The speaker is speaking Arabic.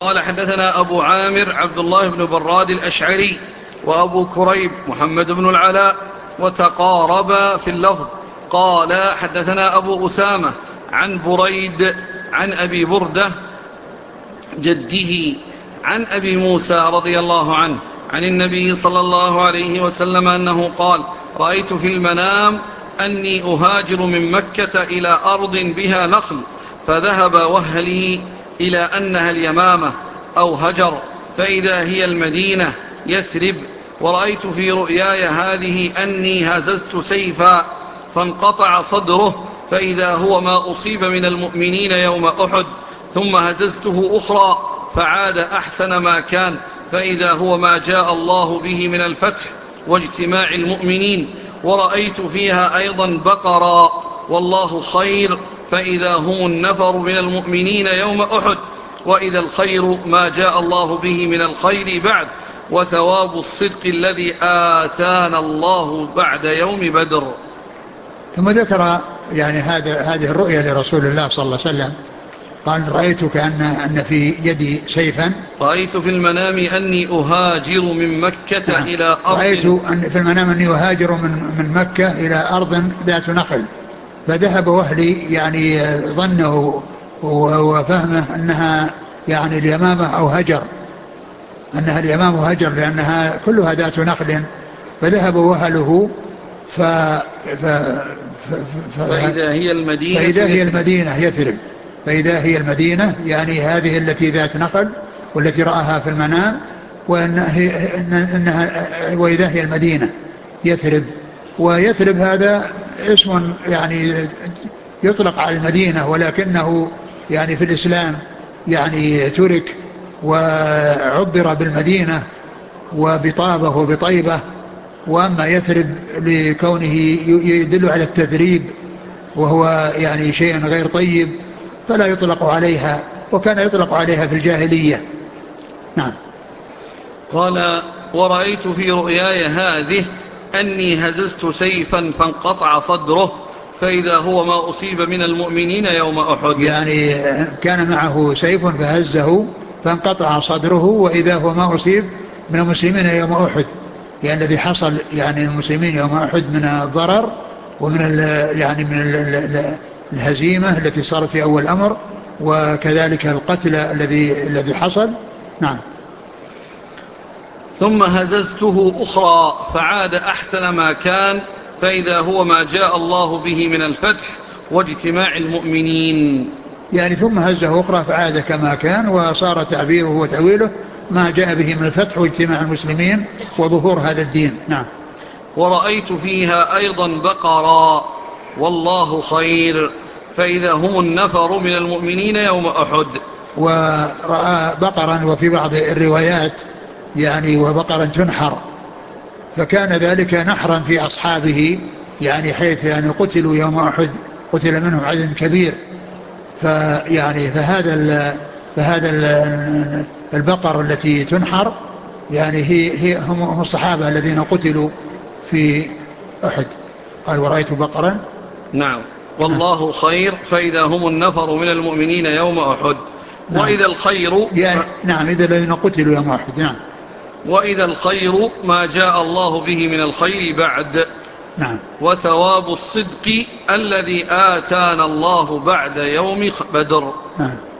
قال حدثنا أبو عامر عبد الله بن براد الأشعري وأبو كريب محمد بن العلاء وتقاربا في اللفظ. قال حدثنا أبو أسامة عن بريد عن أبي بردة جده عن أبي موسى رضي الله عنه عن النبي صلى الله عليه وسلم أنه قال: رأيت في المنام أني أهاجر من مكة إلى أرض بها نخل، فذهب وهلي إلى أنها اليمامة أو هجر، فإذا هي المدينة يثرب. ورأيت في رؤياي هذه أني هززت سيفا فانقطع صدره، فإذا هو ما أصيب من المؤمنين يوم أحد، ثم هززته أخرى فعاد أحسن ما كان، فإذا هو ما جاء الله به من الفتح واجتماع المؤمنين. ورأيت فيها أيضا بقرا: والله خير، فإذا هم النفر من المؤمنين يوم أحد، وإذا الخير ما جاء الله به من الخير بعد، وثواب الصدق الذي آتانا الله بعد يوم بدر. ثم ذكر يعني هذه الرؤيا لرسول الله صلى الله عليه وسلم. قال: رأيت أن في يدي سيفا. رأيت في المنام أني أهاجر من مكة إلى أرض. رأيت أن في المنام أني أهاجر من مكة إلى أرض ذات نخل، فذهب وهلي يعني ظنه وفهمه أنها يعني اليمامة أو هجر، أنها اليمامة هجر لأنها كلها ذات نخل، فذهب وهله فإذا هي المدينة يثرب. فإذا هي المدينة يعني هذه التي ذات نخل والتي رآها في المنام، وإذا هي المدينة يثرب. ويثرب هذا اسم يعني يطلق على المدينة، ولكنه يعني في الإسلام يعني ترك وعبر بالمدينة وبطابة وبطيبة. وأما يثرب لكونه يدل على التثريب وهو يعني شيء غير طيب فلا يطلق عليها، وكان يطلق عليها في الجاهلية. نعم. قال: ورأيت في رؤياي هذه أني هززت سيفا فانقطع صدره، فإذا هو ما أصيب من المؤمنين يوم أحد. يعني كان معه سيف فهزه فانقطع صدره، وإذا هو ما أصيب من المسلمين يوم أحد، يعني الذي حصل يعني المسلمين يوم أحد من الضرر ومن يعني من الهزيمة التي صارت في أول الأمر، وكذلك القتل الذي حصل. نعم. ثم هززته أخرى فعاد أحسن ما كان، فإذا هو ما جاء الله به من الفتح واجتماع المؤمنين. يعني ثم هزه أخرى فعاد كما كان، وصار تعبيره وتأويله ما جاء به من الفتح واجتماع المسلمين وظهور هذا الدين. نعم. ورأيت فيها أيضا بقرا: والله خير، فإذا هم النفر من المؤمنين يوم أحد. ورأى بقرا، وفي بعض الروايات يعني وبقرا تنحر، فكان ذلك نحرا في أصحابه، يعني حيث يعني قتلوا يوم أحد، قتل منهم عدد كبير. فيعني فهذا البقر التي تنحر يعني هي هم الصحابة الذين قتلوا في أحد. قال: ورأيت بقرا. نعم. والله خير، فإذا هم النفر من المؤمنين يوم أحد. نعم. وإذا الخير يعني نعم، إذا الذين قتلوا يوم أحد. نعم. وإذا الخير ما جاء الله به من الخير بعد. نعم. وثواب الصدق الذي آتانا الله بعد يوم بدر. نعم.